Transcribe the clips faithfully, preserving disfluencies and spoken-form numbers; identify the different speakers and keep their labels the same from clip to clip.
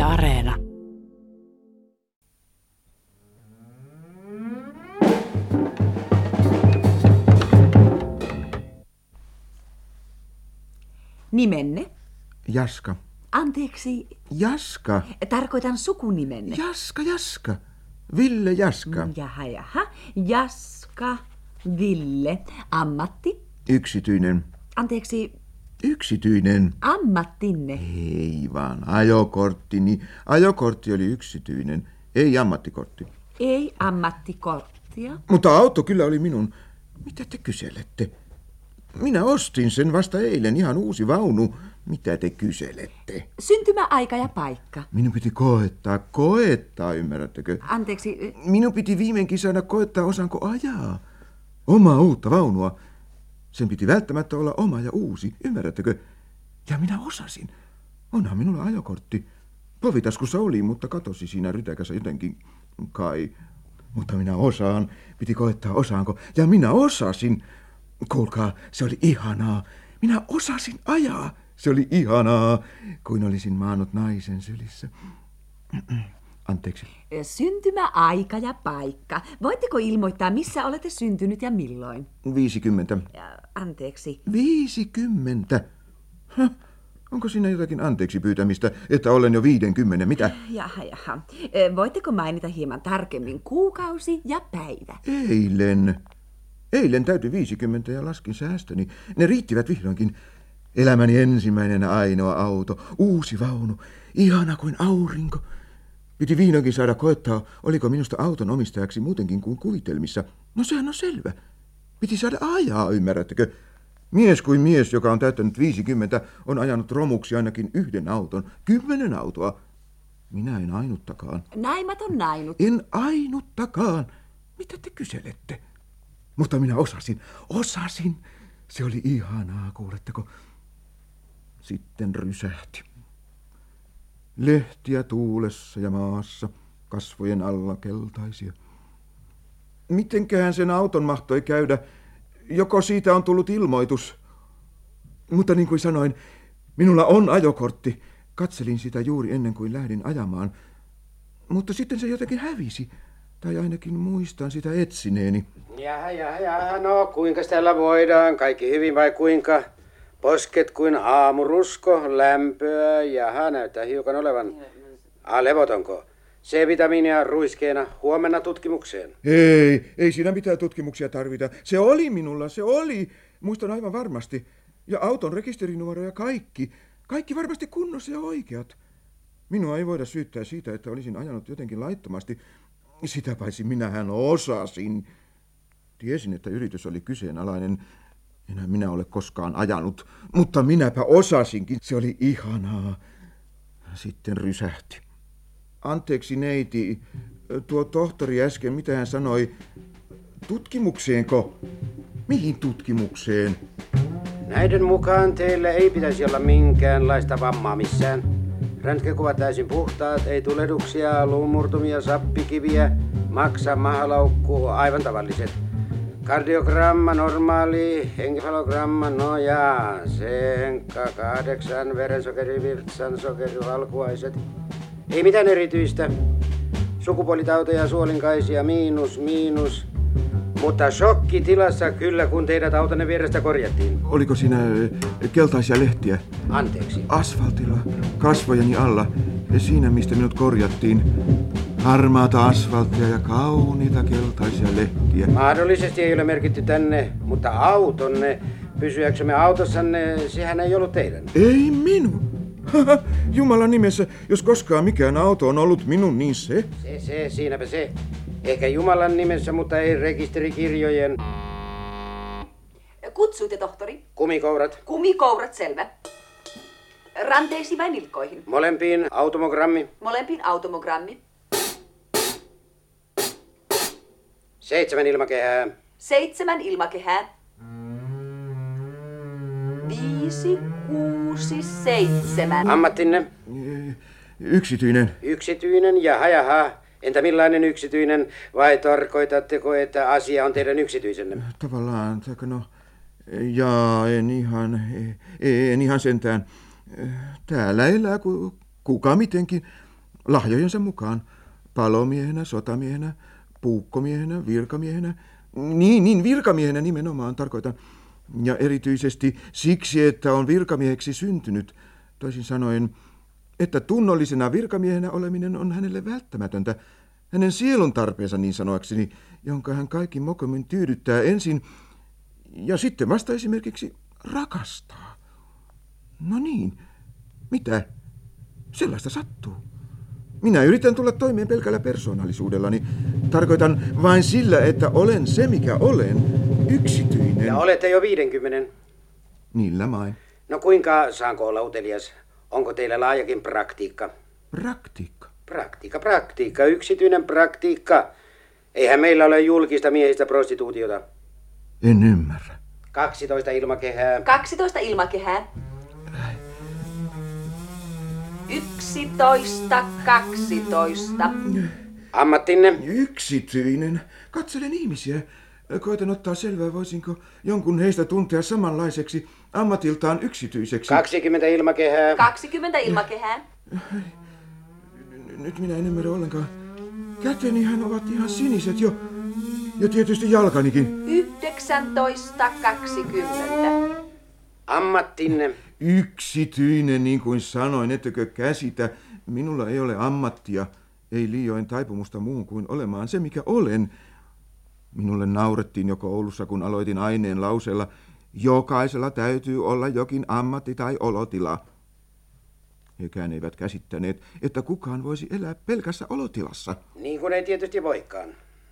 Speaker 1: Areena.
Speaker 2: Nimenne?
Speaker 3: Jaska.
Speaker 2: Anteeksi.
Speaker 3: Jaska.
Speaker 2: Tarkoitan sukunimenne.
Speaker 3: Jaska, Jaska. Ville Jaska.
Speaker 2: Jaha, jaha. Jaska, Ville. Ammatti?
Speaker 3: Yksityinen.
Speaker 2: Anteeksi.
Speaker 3: Yksityinen.
Speaker 2: Ammattinne?
Speaker 3: Ei vaan, ajokorttini. Ajokortti oli yksityinen, ei ammattikortti.
Speaker 2: Ei ammattikorttia.
Speaker 3: Mutta auto kyllä oli minun. Mitä te kyselette? Minä ostin sen vasta eilen, ihan uusi vaunu. Mitä te kyselette?
Speaker 2: Syntymäaika ja paikka.
Speaker 3: Minun piti koettaa, koettaa, ymmärrättekö?
Speaker 2: Anteeksi.
Speaker 3: Minun piti viimeinkin saada koettaa, osaanko ajaa. Omaa uutta vaunua. Sen piti välttämättä olla oma ja uusi, ymmärrättekö? Ja minä osasin. Onhan minulla ajokortti. Povitaskussa oli, mutta katosi siinä rytäkässä jotenkin kai. Mutta minä osaan. Piti koettaa, osaanko. Ja minä osasin. Kuulkaa, se oli ihanaa. Minä osasin ajaa. Se oli ihanaa, kuin olisin maannut naisen sylissä. Anteeksi.
Speaker 2: Syntymäaika ja paikka. Voitteko ilmoittaa, missä olette syntynyt ja milloin?
Speaker 3: Viisikymmentä.
Speaker 2: Anteeksi.
Speaker 3: Viisikymmentä? Häh? Onko siinä jotakin anteeksi pyytämistä, että olen jo viidenkymmenen? Mitä?
Speaker 2: Jaha, jaha. Voitteko mainita hieman tarkemmin kuukausi ja päivä?
Speaker 3: Eilen. Eilen täytyi viisikymmentä ja laskin säästöni. Ne riittivät vihdoinkin. Elämäni ensimmäinen ainoa auto. Uusi vaunu. Ihana kuin aurinko. Piti vihdoinkin saada koettaa, oliko minusta auton omistajaksi muutenkin kuin kuvitelmissa. No sehän on selvä. Piti saada ajaa, ymmärrättekö? Mies kuin mies, joka on täyttänyt viisikymmentä, on ajanut romuksi ainakin yhden auton. Kymmenen autoa. Minä en ainuttakaan.
Speaker 2: Naimaton nainut.
Speaker 3: En ainuttakaan. Mitä te kyselette? Mutta minä osasin. Osasin. Se oli ihanaa, kuuletteko? Sitten rysähti. Lehtiä tuulessa ja maassa, kasvojen alla keltaisia. Mitenkään sen auton mahtoi käydä? Joko siitä on tullut ilmoitus? Mutta niin kuin sanoin, minulla on ajokortti. Katselin sitä juuri ennen kuin lähdin ajamaan. Mutta sitten se jotenkin hävisi. Tai ainakin muistan sitä etsineeni.
Speaker 4: Jaha, jaha, jaha. No, kuinka täällä voidaan? Kaikki hyvin vai kuinka? Posket kuin aamurusko, lämpöä. Jaha, näyttää hiukan olevan. Ah, levotonko? C-vitamiinia ruiskeena. Huomenna tutkimukseen.
Speaker 3: Ei, ei siinä mitään tutkimuksia tarvita. Se oli minulla, se oli. Muistan aivan varmasti. Ja auton rekisterinumero ja kaikki. Kaikki varmasti kunnossa ja oikeat. Minua ei voida syyttää siitä, että olisin ajanut jotenkin laittomasti. Sitä paitsi minähän osasin. Tiesin, että yritys oli kyseenalainen. Enää minä ole koskaan ajanut, mutta minäpä osasinkin. Se oli ihanaa. Sitten rysähti. Anteeksi neiti, tuo tohtori äsken, mitä hän sanoi? Tutkimukseenko? Mihin tutkimukseen?
Speaker 4: Näiden mukaan teillä ei pitäisi olla minkäänlaista vammaa missään. Röntgenkuvat täysin puhtaat, ei tulehduksia, luumurtumia, sappikiviä, maksa, mahalaukku, aivan tavalliset. Kardiogramma normaali, enkefalogramma, no jaa, senka kahdeksan, verensokeri, virtsan, sokeri, valkuaiset. Ei mitään erityistä. Sukupuolitauteja, suolinkaisia, miinus, miinus. Mutta shokkitilassa kyllä, kun teidät autonne vierestä korjattiin.
Speaker 3: Oliko siinä keltaisia lehtiä?
Speaker 4: Anteeksi.
Speaker 3: Asfaltilla, kasvojeni alla. Siinä, mistä minut korjattiin. Harmaata asfalttia ja kauniita keltaisia lehtiä.
Speaker 4: Mahdollisesti ei ole merkitty tänne, mutta autonne, pysyäksemme autossanne, sehän ei ollut teidän.
Speaker 3: Ei minun. Jumalan nimessä, jos koskaan mikään auto on ollut minun, niin se.
Speaker 4: Se, se, siinäpä se. Ehkä Jumalan nimessä, mutta ei rekisterikirjojen.
Speaker 2: Kutsuitte, tohtori?
Speaker 4: Kumikourat.
Speaker 2: Kumikourat, selvä. Ranteiksi vai nilkkoihin?
Speaker 4: Molempiin automogrammi.
Speaker 2: Molempiin automogrammi.
Speaker 4: Seitsemän ilmakehää.
Speaker 2: Seitsemän ilmakehää. Viisi, kuusi, seitsemän.
Speaker 4: Ammattinne?
Speaker 3: Yksityinen.
Speaker 4: Yksityinen, jaha, jaha. Entä millainen yksityinen, vai tarkoitatteko, että asia on teidän yksityisenne?
Speaker 3: Tavallaan, taikka no, jaa, en ihan, en ihan sentään. Täällä elää ku, kuka mitenkin. lahjojensa mukaan. Palomiehenä, sotamiehenä, puukkomiehenä, virkamiehenä. Niin, niin, virkamiehenä nimenomaan tarkoitan. Ja erityisesti siksi, että on virkamieheksi syntynyt. Toisin sanoen, että tunnollisena virkamiehenä oleminen on hänelle välttämätöntä. Hänen sielun tarpeensa niin sanoakseni, jonka hän kaikin mokomin tyydyttää ensin ja sitten vasta esimerkiksi rakastaa. No niin, mitä? Sellaista sattuu. Minä yritän tulla toimeen pelkällä persoonallisuudellani. Tarkoitan vain sillä, että olen se, mikä olen, yksityinen.
Speaker 4: Ja olette jo viidenkymmenen.
Speaker 3: Niillä main.
Speaker 4: No kuinka saanko olla utelias? Onko teillä laajakin praktiikka?
Speaker 3: Praktiikka?
Speaker 4: Praktiikka, praktiikka, yksityinen praktiikka. Eihän meillä ole julkista miehistä prostituutiota.
Speaker 3: En ymmärrä.
Speaker 4: kaksitoista ilmakehää.
Speaker 2: kaksitoista ilmakehää. Yksitoista, kaksitoista.
Speaker 4: Ammattinne?
Speaker 3: Yksityinen. Katselen ihmisiä. Koitan ottaa selvää, voisinko jonkun heistä tuntea samanlaiseksi ammatiltaan yksityiseksi.
Speaker 4: kaksikymmentä ilmakehää.
Speaker 2: kaksikymmentä ilmakehää.
Speaker 3: Nyt minä en ymmärrä ollenkaan. Kätenihän ovat ihan siniset jo. Ja tietysti jalkanikin.
Speaker 2: Yhdeksäntoista, kaksikymmentä.
Speaker 4: Ammattinne?
Speaker 3: Yksityinen, niin kuin sanoin, ettekö käsitä. Minulla ei ole ammattia, ei liioin taipumusta muun kuin olemaan se, mikä olen. Minulle naurettiin jo koulussa, kun aloitin aineen lauseella, jokaisella täytyy olla jokin ammatti tai olotila. Hekään eivät käsittäneet, että kukaan voisi elää pelkässä olotilassa.
Speaker 4: Niin kuin ei tietysti voikaan.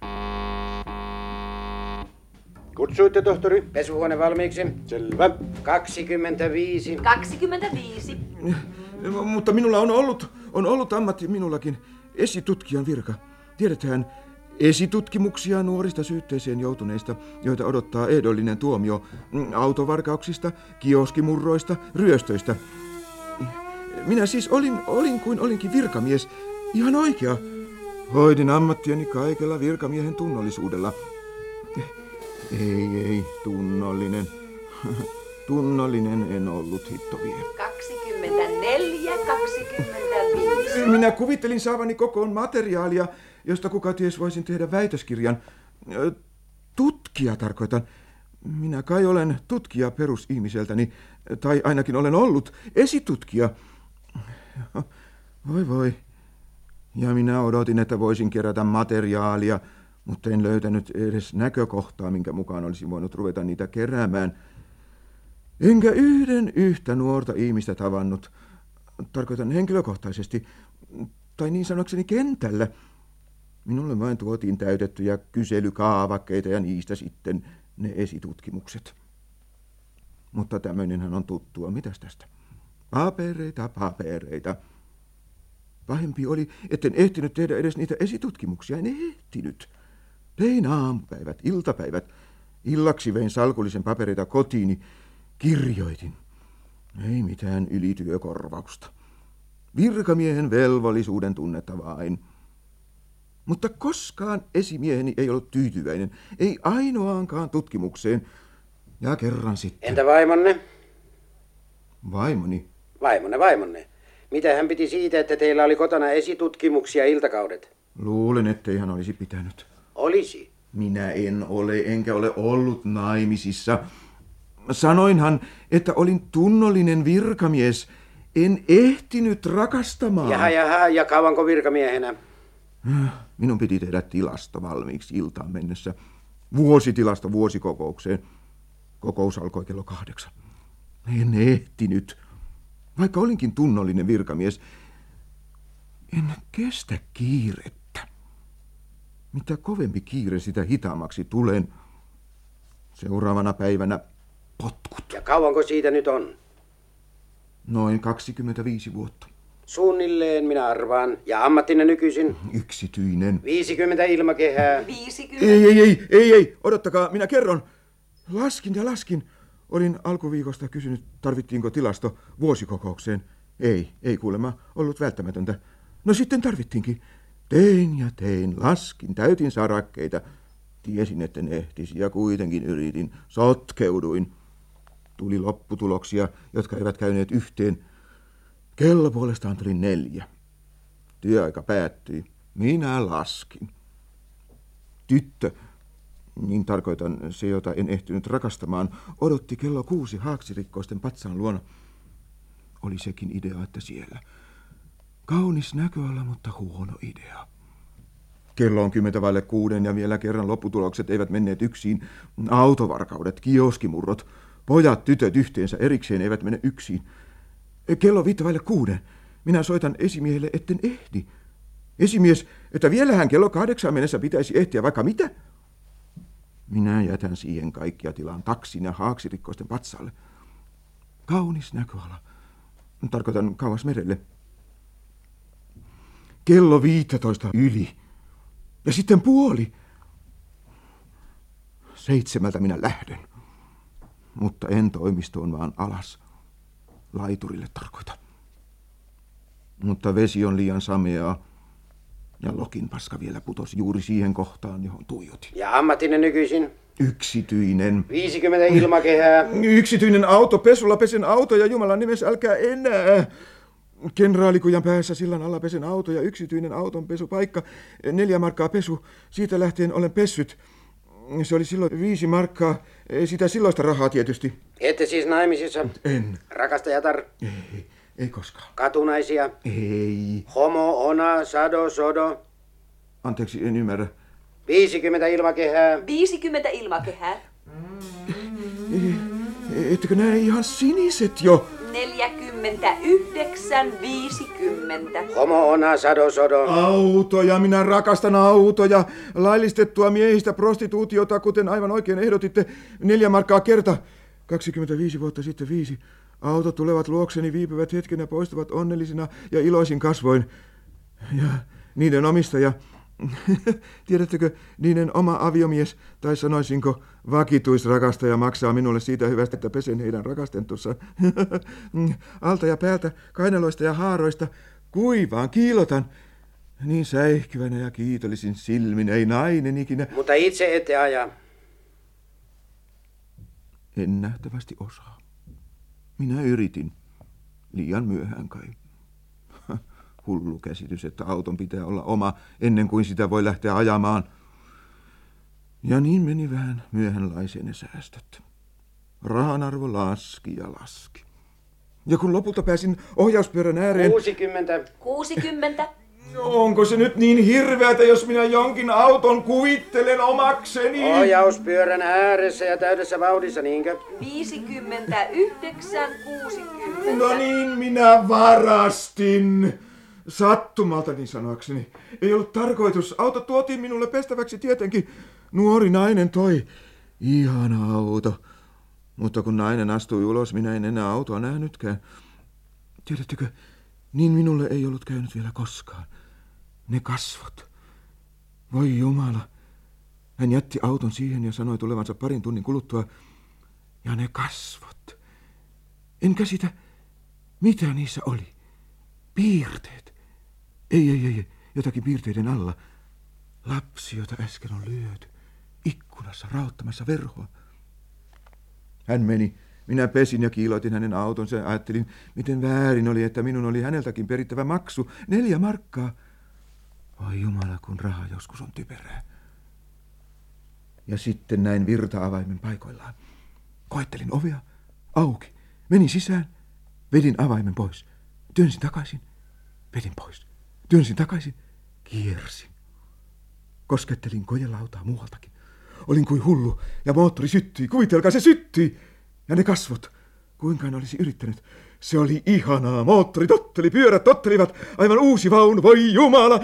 Speaker 4: Kutsuitte, tohtori? Pesuhuone valmiiksi. Selvä. kaksikymmentäviisi.
Speaker 2: kaksikymmentäviisi.
Speaker 3: Mutta minulla on ollut, on ollut ammatti minullakin, esitutkijan virka. Tiedetään, esitutkimuksia nuorista syytteeseen joutuneista, joita odottaa ehdollinen tuomio autovarkauksista, kioskimurroista, ryöstöistä. Minä siis olin, olin kuin olinkin virkamies, ihan oikea. Hoidin ammattiani kaikella virkamiehen tunnollisuudella. Ei, ei, tunnollinen. Tunnollinen en ollut, hitto vie.
Speaker 2: kaksikymmentäneljä, kaksikymmentäviisi.
Speaker 3: Minä kuvittelin saavani kokoon materiaalia, josta kuka ties voisin tehdä väitöskirjan. Tutkija tarkoitan. Minä kai olen tutkija perusihmiseltäni, tai ainakin olen ollut esitutkija. Voi voi. Ja minä odotin, että voisin kerätä materiaalia, mutta en löytänyt edes näkökohtaa, minkä mukaan olisin voinut ruveta niitä keräämään. Enkä yhden yhtä nuorta ihmistä tavannut. Tarkoitan henkilökohtaisesti, tai niin sanokseni kentällä. Minulle vain tuotiin täytettyjä kyselykaavakkeita ja niistä sitten ne esitutkimukset. Mutta tämmöinenhän on tuttua. Mitäs tästä? Papereita, papereita. Pahempi oli, etten ehtinyt tehdä edes niitä esitutkimuksia. En ehtinyt. Tein aamupäivät, iltapäivät. Illaksi vein salkullisen papereita kotiini. Kirjoitin. Ei mitään ylityökorvausta. Virkamiehen velvollisuuden tunnetta vain. Mutta koskaan esimieheni ei ollut tyytyväinen. Ei ainoaankaan tutkimukseen. Ja kerran sitten.
Speaker 4: Entä vaimonne?
Speaker 3: Vaimoni?
Speaker 4: Vaimonne, vaimonne. Mitä hän piti siitä, että teillä oli kotona esitutkimuksia iltakaudet?
Speaker 3: Luulen, ettei hän olisi pitänyt.
Speaker 4: Olisi.
Speaker 3: Minä en ole, enkä ole ollut naimisissa. Sanoinhan, että olin tunnollinen virkamies. En ehtinyt rakastamaan.
Speaker 4: Jaha, jaha, ja kauanko virkamiehenä?
Speaker 3: Minun piti tehdä tilasto valmiiksi iltaan mennessä. Vuositilasto vuosikokoukseen. Kokous alkoi kello kahdeksan. En ehtinyt. Vaikka olinkin tunnollinen virkamies, en kestä kiirettä. Mitä kovempi kiire, sitä hitaammaksi tulen. Seuraavana päivänä potkut.
Speaker 4: Ja kauanko siitä nyt on?
Speaker 3: Noin kaksikymmentäviisi vuotta.
Speaker 4: Suunnilleen minä arvaan. Ja ammattinen nykyisin?
Speaker 3: Yksityinen.
Speaker 4: viisikymmentä ilmakehää.
Speaker 2: viisikymmentä.
Speaker 3: Ei, ei, ei, ei, ei, odottakaa, minä kerron. Laskin ja laskin. Olin alkuviikosta kysynyt, tarvittiinko tilasto vuosikokoukseen. Ei, ei kuulemma ollut välttämätöntä. No sitten tarvittiinkin. Tein ja tein, laskin, täytin sarakkeita. Tiesin, etten ehtisi ja kuitenkin yritin. Sotkeuduin. Tuli lopputuloksia, jotka eivät käyneet yhteen. Kello puolestaan tuli neljä. Työaika päättyi. Minä laskin. Tyttö, niin tarkoitan se, jota en ehtinyt rakastamaan, odotti kello kuusi haaksirikkoisten patsaan luona. Oli sekin idea, että siellä. Kaunis näköala, mutta huono idea. Kello on kymmentä vaille kuuden ja vielä kerran lopputulokset eivät menneet yksin. Autovarkaudet, kioskimurrot, pojat, tytöt yhteensä erikseen eivät mene yksin. Kello viittä vaille kuuden. Minä soitan esimiehelle, etten ehdi. Esimies, että vielähän kello kahdeksaan mennessä pitäisi ehtiä vaikka mitä. Minä jätän siihen kaikkia tilaan taksin ja haaksirikkoisten patsaalle. Kaunis näköala. Tarkoitan kauas merelle. Kello viisitoista yli. Ja sitten puoli. Seitsemältä minä lähden. Mutta en toimistoon, vaan alas. Laiturille tarkoitan. Mutta vesi on liian sameaa. Ja lokin paska vielä putosi juuri siihen kohtaan, johon tuijotin.
Speaker 4: Ja ammatinen nykyisin?
Speaker 3: Yksityinen.
Speaker 4: viisikymmentä ilmakehää.
Speaker 3: Yksityinen auto, pesulla pesen auto ja Jumalan nimessä älkää enää. Kenraalikujan päässä sillan alla pesen auto ja yksityinen auton pesupaikka. Neljä markkaa pesu. Siitä lähtien olen pessyt. Se oli silloin viisi markkaa. Sitä silloista rahaa tietysti.
Speaker 4: Ette siis naimisissa?
Speaker 3: En.
Speaker 4: Rakastajatar?
Speaker 3: Ei, ei koskaan.
Speaker 4: Katunaisia?
Speaker 3: Ei.
Speaker 4: Homo, ona, sado, sodo?
Speaker 3: Anteeksi, en ymmärrä.
Speaker 4: viisikymmentä ilmakehää.
Speaker 2: viisikymmentä ilmakehää.
Speaker 3: Ettekö näe ihan siniset jo?
Speaker 2: neljäkymmentäyhdeksän viisikymmentä.
Speaker 4: Homo, ona, sado, sodo.
Speaker 3: Autoja, minä rakastan autoja. Laillistettua miehistä prostituutiota, kuten aivan oikein ehdotitte. Neljä markkaa kerta. kaksikymmentäviisi vuotta sitten viisi. Autot tulevat luokseni, viipyvät hetken ja poistuvat onnellisina ja iloisin kasvoin. Ja niiden omistaja, tiedättekö, niiden oma aviomies, tai sanoisinko vakituisrakastaja, maksaa minulle siitä hyvästä, että pesen heidän rakastentussa. Alta ja päältä, kainaloista ja haaroista, kuivaan, kiilotan. Niin säihkyvänä ja kiitollisin silmin, ei nainen ikinä.
Speaker 4: Mutta itse ette aja.
Speaker 3: En nähtävästi osaa. Minä yritin. Liian myöhään kai. Hullu käsitys, että auton pitää olla oma ennen kuin sitä voi lähteä ajamaan. Ja niin meni vähän myöhänlaiseen ne säästöt. Rahan arvo laski ja laski. Ja kun lopulta pääsin ohjauspyörän ääreen...
Speaker 4: kuusikymmentä.
Speaker 2: kuusikymmentä.
Speaker 3: Onko se nyt niin hirveätä, jos minä jonkin auton kuvittelen omakseni?
Speaker 4: Ohjauspyörän ääressä ja täydessä vauhdissa, niinkö?
Speaker 2: viisikymmentäyhdeksän kuusikymmentä.
Speaker 3: No niin, minä varastin. Sattumalta niin sanoakseni. Ei ollut tarkoitus. Auto tuotiin minulle pestäväksi tietenkin. Nuori nainen toi. Ihana auto. Mutta kun nainen astui ulos, minä en enää autoa nähnytkään. Tiedättekö, niin minulle ei ollut käynyt vielä koskaan. Ne kasvot. Voi Jumala. Hän jätti auton siihen ja sanoi tulevansa parin tunnin kuluttua. Ja ne kasvot. En käsitä, mitä niissä oli. Piirteet. Ei, ei, ei, jotakin piirteiden alla. Lapsi, jota äsken on lyöty. Ikkunassa raottamassa verhoa. Hän meni. Minä pesin ja kiilotin hänen autonsa ja ajattelin, miten väärin oli, että minun oli häneltäkin perittävä maksu. Neljä markkaa. Oi Jumala, kun raha joskus on typerää. Ja sitten näin virta-avaimen paikoillaan. Koettelin ovea. Auki. Menin sisään. Vedin avaimen pois. Työnsin takaisin. Vedin pois. Työnsin takaisin. Kiersin. Koskettelin kojelautaa muualtakin. Olin kuin hullu ja moottori syttyi. Kuvitelkaa, se syttyi. Ja ne kasvot. Kuinka en olisi yrittänyt. Se oli ihanaa. Moottori totteli, pyörät tottelivat. Aivan uusi vaunu. Voi Jumala.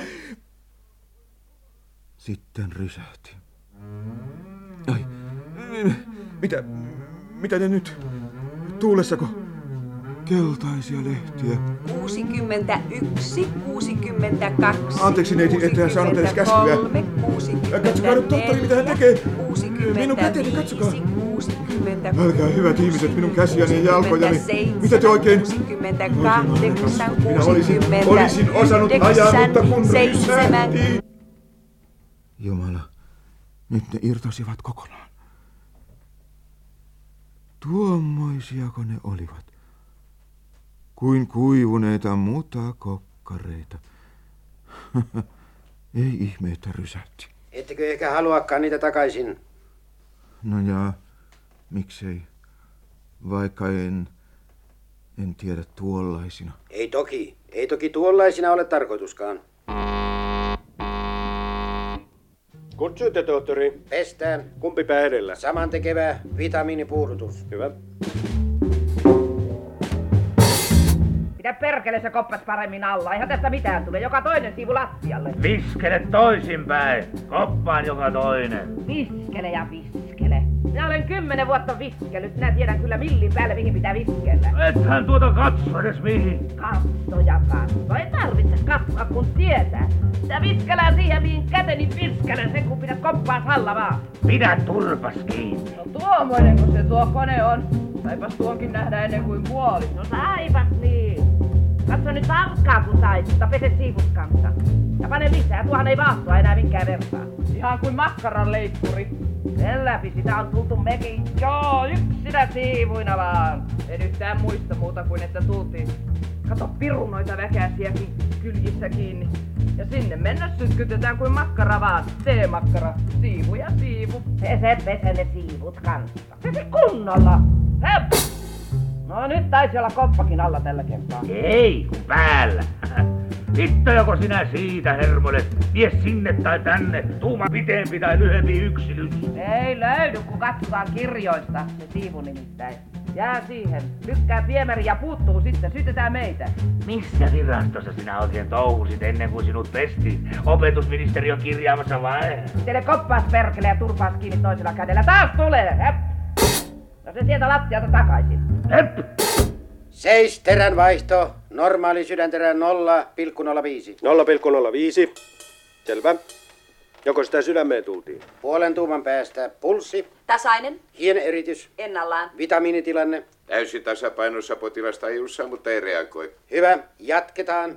Speaker 3: Sitten rysähti. Ai. Mitä? Mitä ne nyt? Tuulessako? Keltaisia lehtiä.
Speaker 2: kuusikymmentäyksi, kuusikymmentäkaksi.
Speaker 3: Anteeksi neiti, ette hän saanut edes käskyä. Katsokaa nyt tohtori, mitä hän tekee. Minun käteni, katsokaa. Älkää hyvät ihmiset, minun käsiäni ja jalkojani. Mitä te oikein?
Speaker 2: kuusikymmentäkahdeksan,
Speaker 3: Minä olisin, olisin osannut ajaa, mutta kun rysähti. Jumala, nyt ne irtosivat kokonaan. Tuommoisiako ne olivat? Kuin kuivuneita mutakokkareita. Ei ihme, että rysähti.
Speaker 4: Ettekö ehkä haluakaan niitä takaisin?
Speaker 3: No jaa, miksei. Vaikka en, en tiedä tuollaisina.
Speaker 4: Ei toki. Ei toki tuollaisina ole tarkoituskaan.
Speaker 1: Kutsuitte, tohtori.
Speaker 4: Pestään.
Speaker 1: Kumpi pää edellä?
Speaker 4: Saman tekevä vitamiinipuudutus.
Speaker 1: Hyvä.
Speaker 5: Pidä perkele se koppas paremmin alla. Eihän tästä mitään tule. Joka toinen siivu lattialle.
Speaker 6: Viskele toisinpäin. Koppaan joka toinen.
Speaker 5: Viskele ja viskele. Minä olen kymmenen vuotta viskellyt. Minä tiedän kyllä millin päälle, mihin pitää viskellä.
Speaker 6: Ethän tuota katso edes mihin.
Speaker 5: Katso ja katso. Ei tarvitse katsoa, kun tietää. Sitä viskellään siihen, mihin käteni viskelen sen, kun pidät koppaan alla vaan.
Speaker 6: Pidä turpas kiinni.
Speaker 5: No tuommoinen, kun se tuo kone on. Saipas tuonkin nähdä ennen kuin kuoli. No saipas niin. Katso nyt tarkkaan, kun sait, mutta pese siivut kanssa. Ja pane lisää, tuohan ei vaahtoa enää minkään vertaa. Ihan kuin makkaran leikkuri. Sen läpi sitä on tultu mekin. Joo, yksinä siivuina vaan. En yhtään muista muuta kuin, että tultiin. Kato pirun noita väkäsiäkin kyljissä kiinni. Ja sinne mennä sytkytetään kuin makkara vaan. Teemakkara. Siivu ja siivu. Pese, pese ne siivut kanssa. Pese kunnolla. Höp! No nyt taisi olla koppakin alla tällä kertaa.
Speaker 6: Ei, kun päällä. Hitto joko sinä siitä hermoilet. Vie sinne tai tänne. Tuuma pitempi tai lyhyempi yksilys.
Speaker 5: Ei löydy, kun katsotaan kirjoista. Se siivu nimittäin. Jää siihen. Lykkää viemäri ja puuttuu sitten. Syytetään meitä.
Speaker 6: Missä virastossa sinä oikein touhusit ennen kuin sinut pestiin? Opetusministeriön kirjaamassa vai?
Speaker 5: Teille koppaas perkele ja turpaas kiinni toisella kädellä. Taas tulee! Häp! No se sieltä lattialta takaisin.
Speaker 6: Hepp!
Speaker 4: Seis, terän vaihto. Normaali sydänterä nolla pilkku nolla viisi.
Speaker 1: nolla pilkku nolla viisi. Selvä. Joko sitä sydämeen tultiin?
Speaker 4: Puolen tuuman päästä pulssi.
Speaker 2: Tasainen,
Speaker 4: Hien eritys.
Speaker 2: ennallaan.
Speaker 4: Vitamiinitilanne.
Speaker 7: Täysin tasapainossa potilas tajussa, mutta ei reagoi.
Speaker 4: Hyvä. Jatketaan.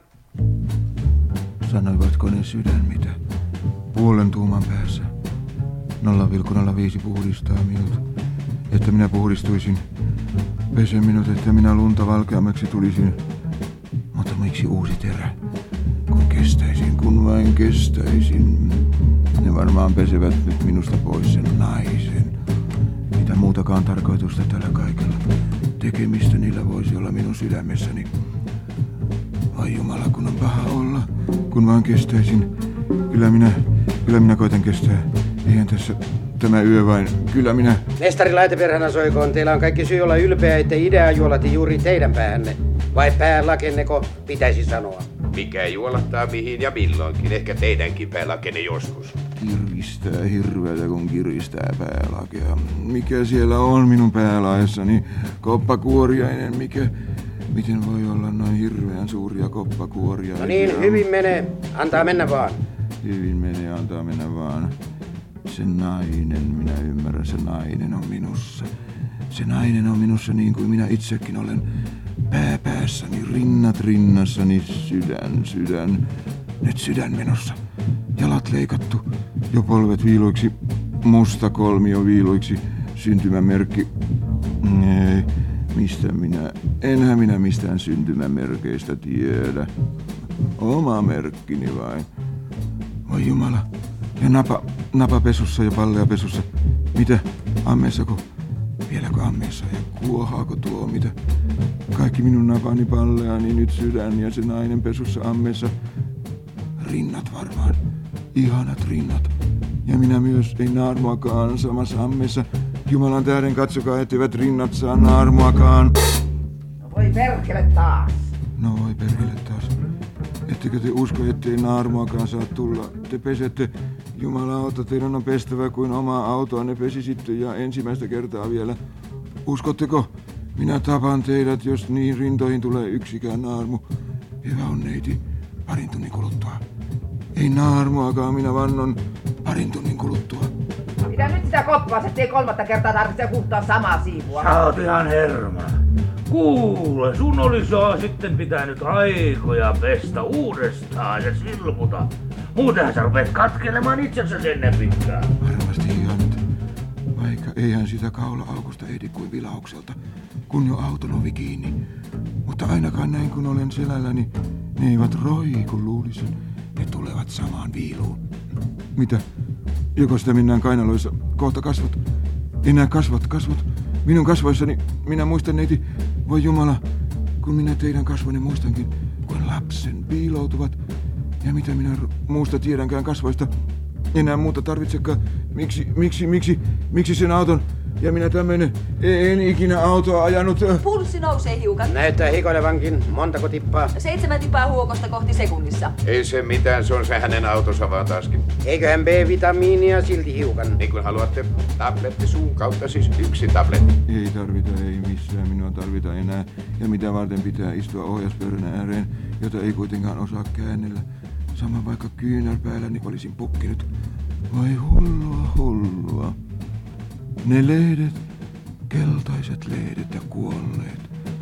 Speaker 3: Sanoivatko ne sydän mitä? Puolen tuuman päässä. nolla pilkku nolla viisi puhdistaa minut. Että minä puhdistuisin. Pese minut, että minä lunta valkeammaksi tulisin. Mutta miksi uusi terä? Kun kestäisin, kun vain kestäisin. Ne varmaan pesevät nyt minusta pois sen naisen. Mitä muutakaan tarkoitusta tällä kaikella. Tekemistä niillä voisi olla minun sydämessäni. Vai Jumala, kun on paha olla. Kun vaan kestäisin. Kyllä minä, kyllä minä koitan kestää. Eihän tässä tämä yö vain. Kyllä minä.
Speaker 4: Mestari laiteperhana soikoon. Teillä on kaikki syy olla ylpeä, että idea juolati juuri teidän päähänne. Vai päälakenneko pitäisi sanoa?
Speaker 7: Mikä juolahtaa mihin ja milloinkin, ehkä teidänkin päälakenne joskus.
Speaker 3: Kiristää hirveätä, kun kiristää päälakea. Mikä siellä on minun päälaessani? Koppakuoriainen, mikä... Miten voi olla noin hirveän suuria koppakuoria?
Speaker 4: No niin, hyvin menee. Antaa mennä vaan.
Speaker 3: Hyvin menee, antaa mennä vaan. Se nainen, minä ymmärrän, se nainen on minussa. Se nainen on minussa niin kuin minä itsekin olen. Pää päässäni, rinnat rinnassani, sydän, sydän. Nyt sydän menossa. Jalat leikattu, jo polvet viiluiksi, musta kolmio viiluiksi, syntymämerkki. Ei, mistä minä, enhän minä mistään syntymämerkeistä tiedä. Oma merkkini vain. Voi Jumala. Ja napa, napa pesussa ja pallea pesussa. Mitä? Ammeessako? Vieläkö ammeessa ja kuohaako tuo mitä? Kaikki minun napani palleani, nyt sydän ja se nainen pesussa ammeessa. Rinnat varmaan. Ihanat rinnat. Ja minä myös, ei naarmuakaan samassa ammeessa. Jumalan tähden katsokaa, etteivät rinnat saa naarmuakaan.
Speaker 5: No voi perkele taas.
Speaker 3: No voi perkele taas. Ettekö te usko, ettei naarmuakaan saa tulla? Te pesette. Jumala auta, teidän on pestävä kuin omaa autoa ne pesisitte ja ensimmäistä kertaa vielä. Uskotteko? Minä tapan teidät, jos niin rintoihin tulee yksikään naarmu. Hyvä on neiti, parin tunnin kuluttua. Ei naarmuakaan, minä vannon parin tunnin kuluttua.
Speaker 5: Pidä nyt sitä koppaas, ettei kolmatta kertaa tarvitse huuhtaa samaa siivua.
Speaker 6: Sä oot ihan herma. Kuule, sun olisi jo sitten pitänyt aikoja pestä uudestaan ja silmuta. Muutenhan sä rupeat katkelemaan itsensä ennen pitkään.
Speaker 3: Varmasti ihan nyt. Vaikka eihän sitä kaula-aukusta ehdi kuin vilaukselta, kun jo auton ovi kiinni. Mutta ainakaan näin kun olen selälläni, ne eivät roiku luulisin. ne tulevat samaan viiluun. Mitä? Joko sitä mennään kainaloissa? Kohta kasvot. Enää kasvot, kasvot. Minun kasvoissani, minä muistan neiti, voi Jumala, kun minä teidän kasvoni muistankin, kun lapsen piiloutuvat. Ja mitä minä muusta tiedänkään kasvoista. Enää muuta tarvitsekaan. Miksi, miksi, miksi, miksi sen auton? Ja minä tämmöinen, en ikinä autoa ajanut.
Speaker 2: Pulssi nousee hiukan.
Speaker 4: Näyttää hikoilevankin. Montako tippaa?
Speaker 2: Seitsemän tippaa huokosta kohti sekunnissa.
Speaker 7: Ei se mitään, se on se hänen autonsa vaan taaskin.
Speaker 4: Eiköhän B-vitamiinia silti hiukan.
Speaker 7: Niin kuin haluatte tabletti suun kautta, siis yksi tabletti.
Speaker 3: Ei tarvita, ei missään minua tarvita enää. Ja mitä varten pitää istua ohjaspöydän ääreen, jota ei kuitenkaan osaa käännellä. Sama vaikka kyynärpäälläni olisin pukkinut. Vai hullua, hullua. Ne lehdet, keltaiset lehdet ja kuolleet.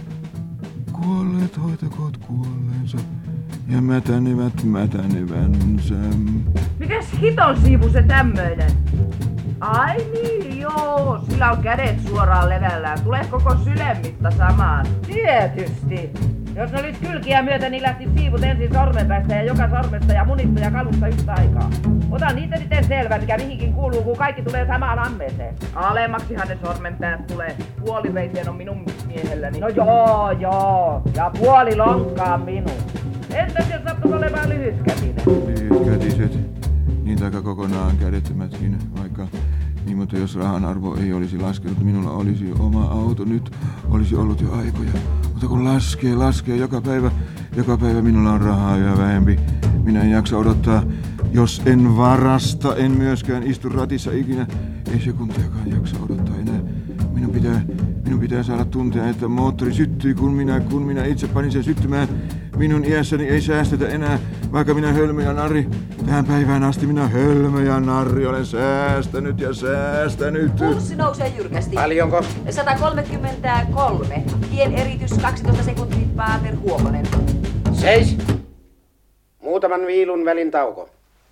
Speaker 3: Kuolleet hoitakoot kuolleensa ja mätänevät mätänevänsä.
Speaker 5: Mikäs hiton siivu se tämmöinen? Ai niin, joo, sillä on kädet suoraan levällään. Tulee koko sydämistä samaan. Tietysti. Jos ne olisi kylkiä myötä, niin lähtis siivut ensin sormenpäistä ja joka sormesta ja munista ja kalusta yhtä aikaa. Ota niitä sitten selvä, mikä mihinkin kuuluu, kun kaikki tulee samaan ammeeseen. Alemmaksihan ne sormenpäät tulee. Puoliveiseen on minun miehelläni. No joo, joo. Ja puoli lonkkaa minun. Entäs jos sattuisi olemaan lyhytkätinen?
Speaker 3: Lyhytkätiset, niin taika kokonaan kädettömät siinä, vaikka... Niin, mutta jos rahan arvo ei olisi laskenut, minulla olisi jo oma auto nyt, olisi ollut jo aikoja. Mutta kun laskee, laskee joka päivä, joka päivä minulla on rahaa yhä vähempi. Minä en jaksa odottaa, jos en varasta, en myöskään istu ratissa ikinä. Ei sekuntiakaan jaksa odottaa enää. Minun pitää, minun pitää saada tuntea, että moottori syttyy, kun minä, kun minä itse panin sen syttymään. Minun iässäni ei säästetä enää, vaikka minä hölmö ja narri. Tähän päivään asti minä hölmö ja narri olen säästänyt ja säästänyt.
Speaker 2: Pulssi nousee jyrkästi.
Speaker 4: Paljonko?
Speaker 2: sata kolmekymmentäkolme. Pien eritys kaksitoista sekuntia per huokonen.
Speaker 4: Seis! Muutaman viilun välin tauko.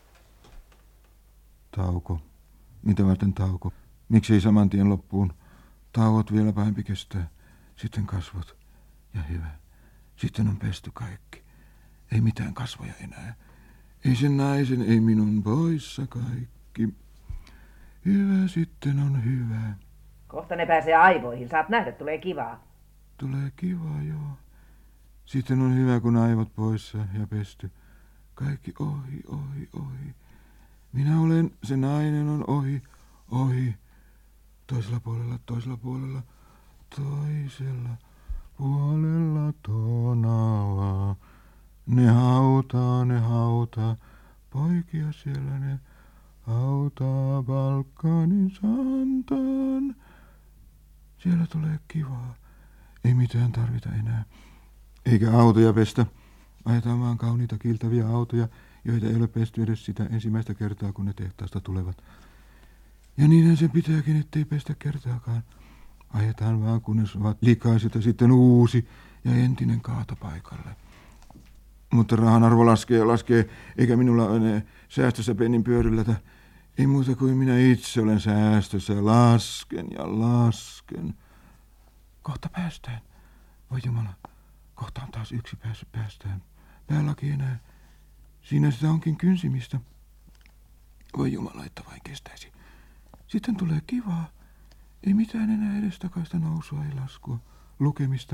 Speaker 3: Tauko. Mitä varten tauko? Miksi ei saman tien loppuun? Tauot vielä pahempi kestää. Sitten kasvot. Ja hyvä. Sitten on pesty kaikki. Ei mitään kasvoja enää. Ei sen naisen, ei minun poissa kaikki. Hyvä sitten on hyvä.
Speaker 5: Kohta ne pääsee aivoihin. Saat nähdä, tulee kivaa.
Speaker 3: Tulee kivaa, joo. Sitten on hyvä, kun aivot poissa ja pesty. Kaikki ohi, ohi, ohi. Minä olen, se nainen on ohi, ohi. Toisella puolella, toisella puolella, toisella puolella Tonavaa. Ne hautaa, ne hautaa, poikia siellä ne hautaa Balkanin santaan. Siellä tulee kivaa. Ei mitään tarvita enää. Eikä autoja pestä. Ajetaan vaan kauniita kiiltäviä autoja, joita ei ole pesty edes sitä ensimmäistä kertaa, kun ne tehtaasta tulevat. Ja niinhän se pitääkin, ettei pestä kertaakaan. Ajetaan vaan, kunnes ovat likaiset ja sitten uusi ja entinen kaatopaikalle. Mutta rahan arvo laskee ja laskee, eikä minulla ole säästössä pennin pyöryllätä. Ei muuta kuin minä itse olen säästössä ja lasken ja lasken. Kohta päästään. Voi Jumala, kohta on taas yksi pääsy päästään. Päälaki enää. Siinä sitä onkin kynsimistä. Voi Jumala, että vain kestäisi. Sitten tulee kivaa. Ei mitään enää edestakaista nousua, ei laskua. Lukemista.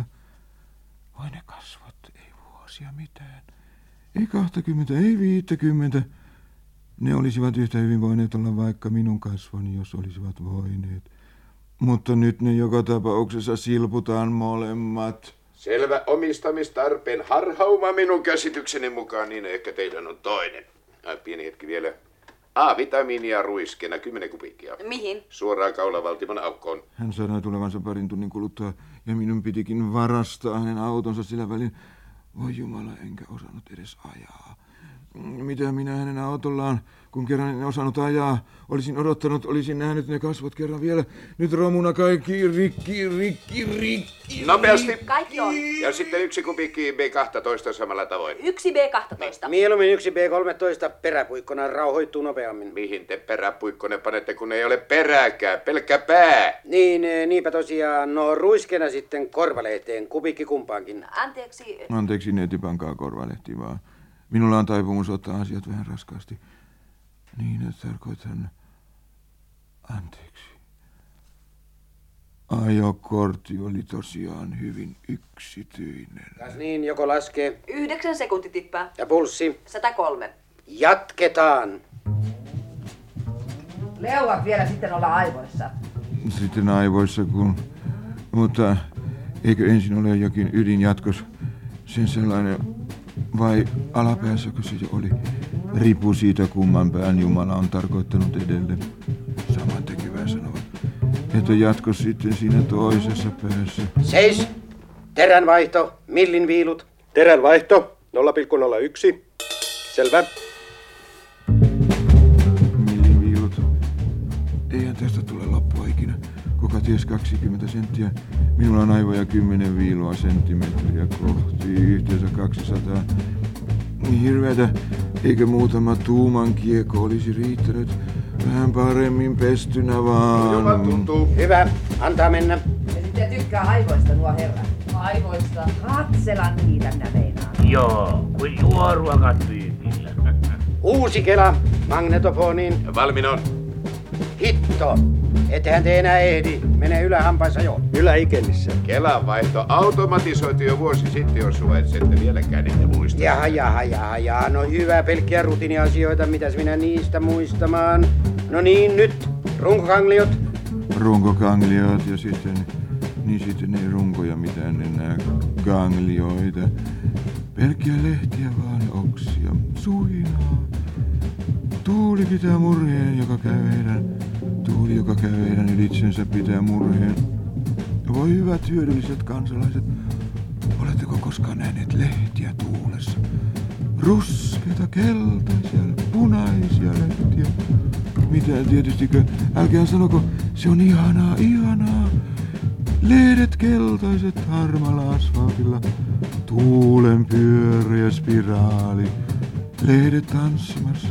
Speaker 3: Voi ne kasvot, ei vuosia mitään. Ei kahtakymmentä, ei viittäkymmentä. Ne olisivat yhtä hyvin voineet olla vaikka minun kasvoni, jos olisivat voineet. Mutta nyt ne joka tapauksessa silputaan molemmat.
Speaker 7: Selvä omistamistarpeen harhauma minun käsitykseni mukaan, niin ehkä teidän on toinen. Ai, pieni hetki vielä. A-vitamiinia ruiskena, kymmenen kubiikkia.
Speaker 2: Mihin?
Speaker 7: Suoraan kaulavaltimon aukkoon.
Speaker 3: Hän sanoi tulevansa parin tunnin kuluttua, ja minun pitikin varastaa hänen autonsa sillä välin. Voi Jumala, enkä osannut edes ajaa. Mitä minä hänen autollaan, kun kerran en osannut ajaa, olisin odottanut, olisin nähnyt ne kasvot kerran vielä. Nyt romuna kaikki rikki, rikki, rikki.
Speaker 7: Nopeasti.
Speaker 2: Kaikki on.
Speaker 7: Ja sitten yksi kubiikki B kaksitoista samalla tavoin.
Speaker 2: Yksi B kaksitoista.
Speaker 4: Mieluummin yksi B kolmetoista peräpuikkona rauhoittuu nopeammin.
Speaker 7: Mihin te peräpuikkonne panette, kun ei ole perääkään, pelkkä pää?
Speaker 4: Niin, niinpä tosiaan. No ruiskena sitten korvalehteen, kubiikki kumpaankin.
Speaker 2: Anteeksi.
Speaker 3: Anteeksi, neiti, pankaa korvalehti vaan. Minulla on taipumus ottaa asiat vähän raskaasti. Niin, että tarkoitan... Anteeksi. Ajokortti oli tosiaan hyvin yksityinen.
Speaker 4: Kas niin, joko laskee?
Speaker 8: Yhdeksän sekuntitippaa.
Speaker 4: Ja pulssi?
Speaker 8: sata kolme.
Speaker 4: Jatketaan.
Speaker 5: Leuat vielä sitten olla aivoissa.
Speaker 3: Sitten aivoissa kun... Mutta eikö ensin ole jokin ydinjatkos? Sen sellainen... Vai alapäässäkö se jo oli? Ripu siitä kumman pään Jumala on tarkoittanut edelle. Saman tekevää sanovat. Että jatkos sitten siinä toisessa päässä.
Speaker 4: Seis. Teränvaihto. Millin viilut.
Speaker 1: Teränvaihto nolla pilkku nolla yksi. Selvä.
Speaker 3: Millin viilut. Eihän tästä tule loppua ikinä. Kuka ties kaksikymmentä senttiä. Minulla on aivoja kymmenen viilua senttimetriä kohti. Yhteensä kaksisataa. Hirveätä. Eikö muutama tuuman kiekko olisi riittänyt? Vähän paremmin pestynä vaan.
Speaker 7: Jumala tuntuu.
Speaker 4: Hyvä. Antaa mennä.
Speaker 5: Ja sitten tykkää aivoista nuo herrat. Aivoista? Katsella niitä minä meinaan.
Speaker 6: Joo, kuin juoruakatyypillä.
Speaker 4: Uusi kela. Magnetofoniin.
Speaker 7: Valmiina on.
Speaker 4: Hitto. Ettehän te enää ehdi. Mene ylähampaissa jo.
Speaker 1: Yläikenissä.
Speaker 7: Kelan vaihto automatisoitu jo vuosi sitten, jos suetsette vieläkään ette muista.
Speaker 4: Jaha, jaha, jaha, jaha. No hyvä, pelkkiä rutiiniasioita. Mitäs minä niistä muistamaan? No niin, nyt. Runkokangliot.
Speaker 3: Runkokangliot ja sitten... Niin sitten ei runkoja mitään enää ganglioita. Pelkkiä lehtiä vaan oksia. Suinaa. Tuuli pitää murheen, joka käy heidän... Tuuli, joka käy heidän ylitsensä, pitää murheen. Voi hyvät hyödylliset kansalaiset, oletteko koskaan nähneet lehtiä tuulessa? Ruskeita, keltaisia, punaisia lehtiä. Mitä tietystikö, älkää sanoko, se on ihanaa, ihanaa. Lehdet keltaiset harmalla asfaltilla, tuulen pyöreä spiraali. Lehdet tanssimassa.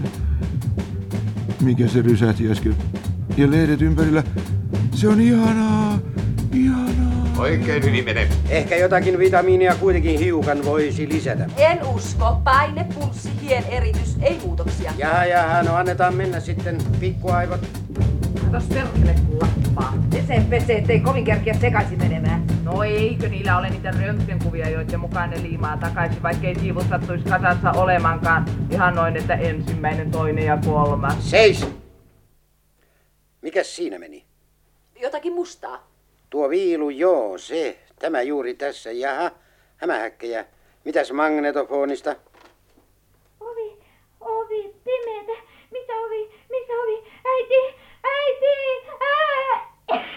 Speaker 3: Mikä se rysähti äsken? Ja lehdet ympärillä. Se on ihanaa, ihanaa.
Speaker 7: Oikein hyvin menee.
Speaker 4: Ehkä jotakin vitamiinia kuitenkin hiukan voisi lisätä.
Speaker 8: En usko. Paine, pulssi, hien eritys, ei muutoksia.
Speaker 4: Jaha, jaha, no annetaan mennä sitten pikkuaivot.
Speaker 5: Katos perkele lappaa. Pesen pesee, ettei kovin kerkiä sekaisin menemään. No eikö niillä ole niitä röntgenkuvia, joiden mukaan ne liimaa takaisin, vaikkei siivut sattuisi kasassa olemankaan. Ihan noin, että ensimmäinen, toinen ja kolmas.
Speaker 4: Seis! Mikäs siinä meni?
Speaker 8: Jotakin mustaa.
Speaker 4: Tuo viilu, joo, se. Tämä juuri tässä. Jaha, hämähäkkejä. Mitäs magnetofonista?
Speaker 9: Ovi, ovi, pimeätä. Missä ovi, missä ovi? Äiti, äiti, ää!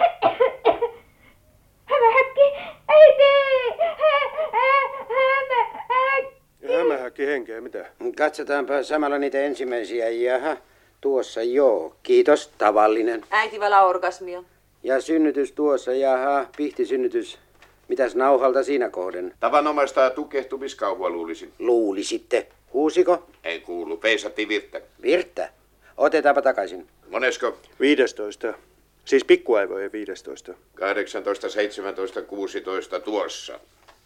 Speaker 9: Hämähäkki, äiti! Hämähäkki.
Speaker 1: Hämähäkki henkeä, mitä?
Speaker 4: Katsotaanpa samalla niitä ensimmäisiä. Jaha, tuossa joo. Kiitos, tavallinen.
Speaker 8: Äiti valaa orgasmia.
Speaker 4: Ja synnytys tuossa, jaha, pihtisynnytys. Mitäs nauhalta siinä kohden?
Speaker 7: Tavanomaista tukehtumiskauhua luulisin.
Speaker 4: Luulisitte. Huusiko?
Speaker 7: Ei kuulu, peisatti virttä.
Speaker 4: Virttä. Otetaanpa takaisin.
Speaker 7: Monesko?
Speaker 1: viisitoista. Siis pikkuaivojen viisitoista.
Speaker 7: kahdeksantoista, seitsemäntoista, kuusitoista tuossa.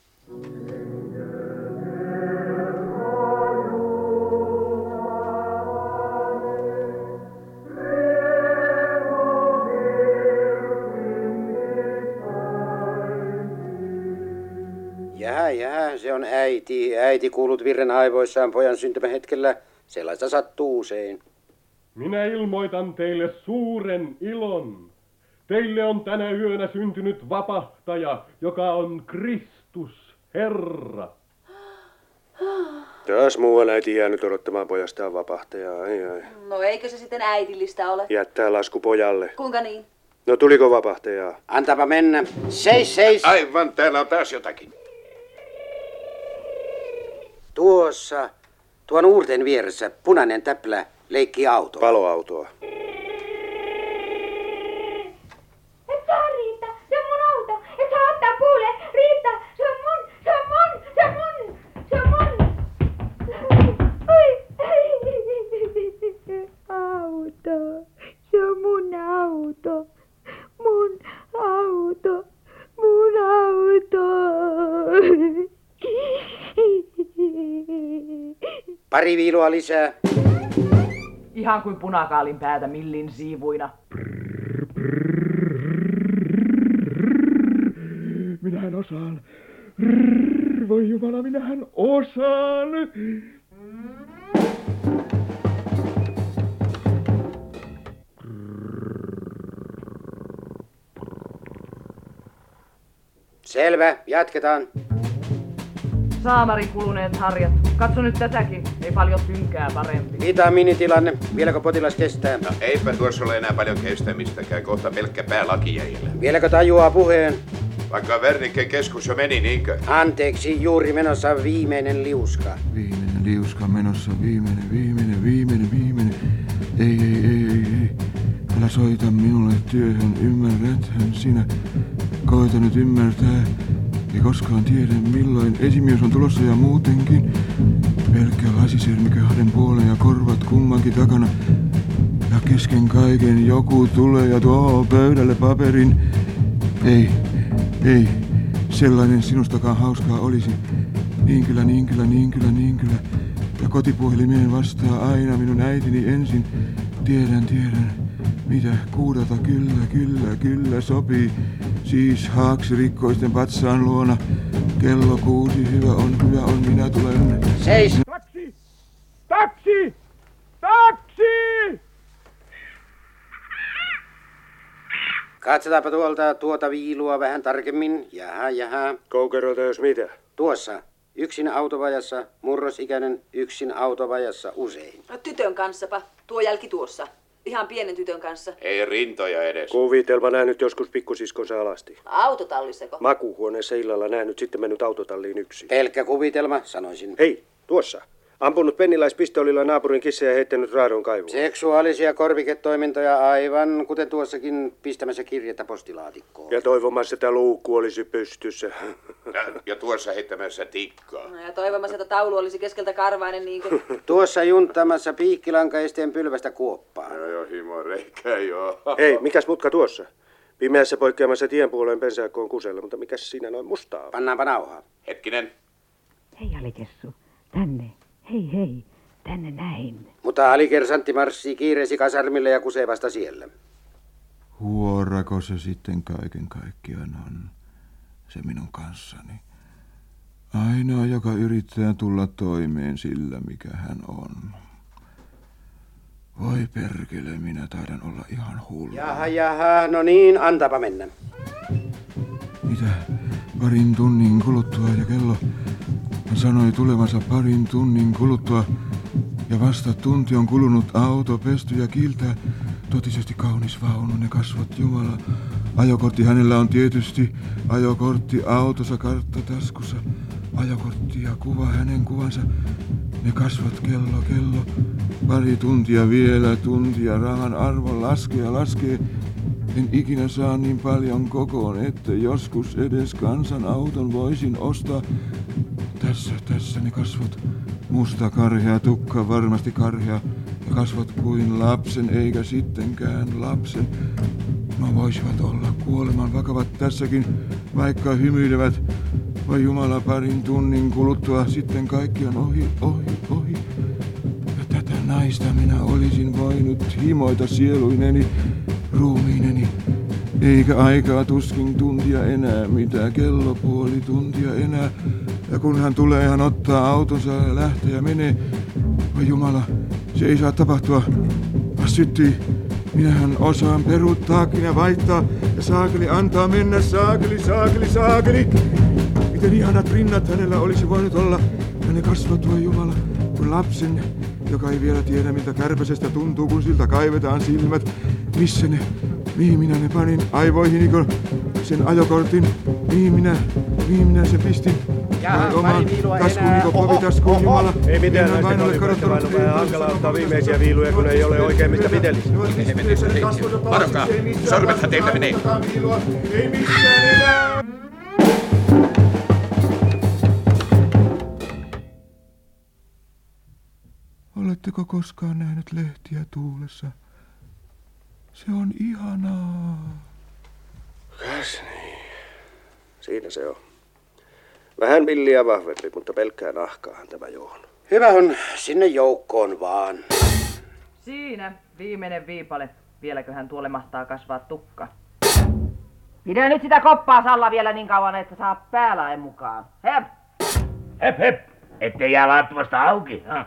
Speaker 4: Jaha, jaha, se on äiti. Äiti kuulut virren aivoissaan pojan syntymähetkellä. Sellaista sattuu usein.
Speaker 10: Minä ilmoitan teille suuren ilon. Teille on tänä yönä syntynyt vapahtaja, joka on Kristus, Herra.
Speaker 1: Taas muuan äiti jäänyt odottamaan pojastaan vapahtajaa. Ai, ai.
Speaker 8: No eikö se sitten äidillistä ole?
Speaker 1: Jättää lasku pojalle.
Speaker 8: Kuinka niin?
Speaker 1: No tuliko vapahtajaa?
Speaker 4: Antapa mennä. Seis, seis.
Speaker 7: Aivan, täällä on taas jotakin.
Speaker 4: Tuossa, tuon uurten vieressä, punainen täplä leikkii auto.
Speaker 1: Paloautoa.
Speaker 9: Et saa Riitta, se on mun auto. Et saa ottaa puulle. Riitta, se on mun, se on mun, se on mun, se on mun. Oi, auto, se on mun auto. Mun auto, mun auto.
Speaker 4: Pari viilua lisää.
Speaker 5: Ihan kuin punakaalin päätä millin siivuina.
Speaker 3: Minähän osaan. Rrrr, voi Jumala, minähän osaan.
Speaker 4: Selvä, jatketaan.
Speaker 5: Saamari kuluneet harjat. Katso nyt tätäkin. Ei paljon tynkää parempi.
Speaker 4: Vitamiinitilanne. Vieläkö potilas kestää?
Speaker 7: No eipä tuossa ole enää paljon kestämistäkään. Kohta pelkkä päälaki jäljellä.
Speaker 4: Vieläkö tajuaa puheen?
Speaker 7: Vaikka Wernicken keskus jo meni, niinkö?
Speaker 4: Anteeksi, juuri menossa viimeinen liuska.
Speaker 3: Viimeinen liuska menossa, viimeinen, viimeinen, viimeinen, viimeinen. Ei, ei, ei, ei, ei. Älä soita minulle työhön, ymmärräthän sinä. Koita nyt ymmärtää. Ei koskaan tiedä milloin esimies on tulossa ja muutenkin. Pelkkä lasisermi kahden puolen ja korvat kummankin takana. Ja kesken kaiken joku tulee ja tuo pöydälle paperin. Ei, ei, sellainen sinustakaan hauskaa olisi. Niin kyllä, niin kyllä, niin kyllä, niin kyllä. Ja kotipuhelimeen vastaa aina minun äitini ensin. Tiedän, tiedän. Mitä kuudata, kyllä, kyllä, kyllä sopii. Siis haaksirikkoisten patsaan luona. Kello kuusi, hyvä on, hyvä on, minä tulen.
Speaker 4: Seis!
Speaker 10: Taksi! Taksi! Taksi!
Speaker 4: Katsotaanpa tuolta tuota viilua vähän tarkemmin. Jaha, jaha.
Speaker 1: Koukerota jos mitä.
Speaker 4: Tuossa. Yksin autovajassa, murrosikäinen, yksin autovajassa usein.
Speaker 8: No tytön kanssapa. Tuo jälki tuossa. Ihan pienen tytön kanssa.
Speaker 7: Ei rintoja edes.
Speaker 1: Kuvitelma nähnyt joskus pikkusiskonsa alasti.
Speaker 8: Autotalliseko?
Speaker 1: Makuuhuoneessa illalla nähnyt, sitten mennyt autotalliin yksin.
Speaker 4: Pelkkä kuvitelma, sanoisin.
Speaker 1: Hei, tuossa. Ampunut penniläispistoolilla naapurin kissaa ja heittänyt raadon kaivuun.
Speaker 4: Seksuaalisia korviketoimintoja aivan, kuten tuossakin pistämässä kirjettä postilaatikkoon.
Speaker 1: Ja toivomassa, että luukku olisi pystyssä.
Speaker 7: Ja, ja tuossa heittämässä tikkaa.
Speaker 8: No ja toivomassa, että taulu olisi keskeltä karvainen niin kuin...
Speaker 4: Tuossa junttaamassa piikkilankaesteen pylvästä kuoppaa.
Speaker 7: Joo, joo, himo reikää, joo.
Speaker 1: Hei, mikäs mutka tuossa? Pimeässä poikkeamassa tien puoleen pensaakkoon kusella, mutta mikäs siinä noin mustaa?
Speaker 4: Pannaanpa nauhaa.
Speaker 7: Hetkinen.
Speaker 2: Hei Alikessu, tänne. Hei hei, tänne näin.
Speaker 4: Mutta alikersantti marssii kiireesi kasarmille ja kusee vasta siellä.
Speaker 3: Huorako se sitten kaiken kaikkiaan on, se minun kanssani. Ainoa, joka yrittää tulla toimeen sillä, mikä hän on. Voi perkele, minä taidan olla ihan hullu.
Speaker 4: Jaha, jaha, no niin, antapa mennä.
Speaker 3: Mitä? Parin tunnin kuluttua ja kello... Hän sanoi tulevansa parin tunnin kuluttua, ja vasta tunti on kulunut, auto pesty ja kiiltää. Totisesti kaunis vaunu, ne kasvot, Jumala. Ajokortti hänellä on tietysti, ajokortti autossa, kartta taskussa. Ajokortti ja kuva, hänen kuvansa. Ne kasvot, kello, kello. Pari tuntia vielä, tuntia, rahan arvo laskee ja laskee. En ikinä saa niin paljon kokoon, että joskus edes kansan auton voisin ostaa. Tässä, tässä ne kasvot. Musta karhea tukka, varmasti karhea. Ja kasvot kuin lapsen, eikä sittenkään lapsen. No voisivat olla kuoleman vakavat tässäkin, vaikka hymyilevät. Voi Jumala, parin tunnin kuluttua sitten kaikki on ohi, ohi, ohi. Ja tätä naista minä olisin voinut himoita sieluineni, ruumiineni. Eikä aikaa tuskin tuntia enää, mitä kello puoli tuntia enää. Ja kun hän tulee, hän ottaa autonsa ja lähtee ja menee. Voi Jumala, se ei saa tapahtua. Vas syttyi. Minähän osaan peruuttaakin ja vaihtaa. Ja saakeli antaa mennä, saakeli, saakeli, saakeli. Miten ihanat rinnat hänellä olisi voinut olla. Ja ne kasvot, voi Jumala, kuin lapsen, joka ei vielä tiedä, miltä kärpäsestä tuntuu, kun siltä kaivetaan silmät. Missä ne? Mihin minä ne panin aivoihini, kun sen ajokortin? Mihin minä, mihin minä sen pistin? Vai oman taskuni, kun povitaskuun, Jumala?
Speaker 1: Ei mitään näistä kallipäistä, vain on vähän hankala ottaa viimeisiä viiluja, kun ei ole oikein mistä pitelisi.
Speaker 7: Varokaa, sormethan teiltä menee.
Speaker 3: Ei missään enää! Oletteko koskaan nähnyt lehtiä tuulessa? Se on ihanaa.
Speaker 1: Kas niin. Siinä se on. Vähän villiä vahvempi, mutta pelkkää nahkaahan tämä jo on.
Speaker 4: Hyvä on, sinne joukkoon vaan.
Speaker 5: Siinä viimeinen viipale. Vieläköhän tuolle mahtaa kasvaa tukka. Pidä nyt sitä koppaa Salla vielä niin kauan, että saa päälaen mukaan. Hep!
Speaker 6: Hep hep! Ettei jää laattumasta auki. Ha?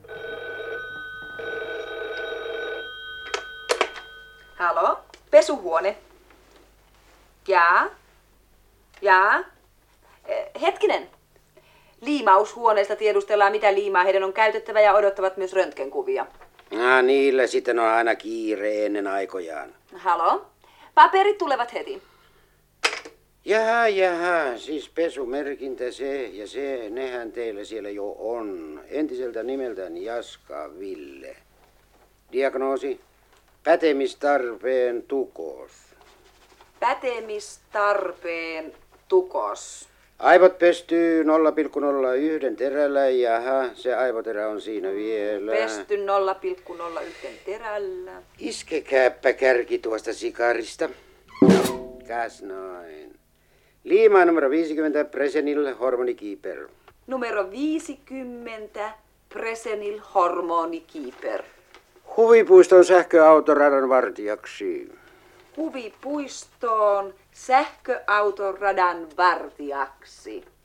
Speaker 8: Halo? Pesuhuone. Jaa? Jaa? Eh, hetkinen. Liimaushuoneesta tiedustellaan, mitä liimaa heidän on käytettävä ja odottavat myös röntgenkuvia.
Speaker 4: Ah, niillä sitten on aina kiire ennen aikojaan.
Speaker 8: Halo? Paperit tulevat heti.
Speaker 4: Jaha, jaha, siis pesumerkintä se ja se, nehän teillä siellä jo on. Entiseltä nimeltään Jaska Ville. Diagnoosi? Pätemistarpeen tukos.
Speaker 8: Pätemistarpeen tukos.
Speaker 4: Aivot pestyy nolla pilkku nolla yksi terällä, jaha, se aivoterä on siinä vielä.
Speaker 8: Pesty nolla pilkku nolla yksi terällä.
Speaker 4: Iskekääppä kärki tuosta sikarista. Käs noin. Liima numero viisikymmentä, Presenil hormonikeeper.
Speaker 8: Numero viisikymmentä, Presenil hormonikeeper.
Speaker 4: Huvipuiston sähköautoradan vartijaksi.
Speaker 8: Huvipuistoon sähköautoradan vartijaksi.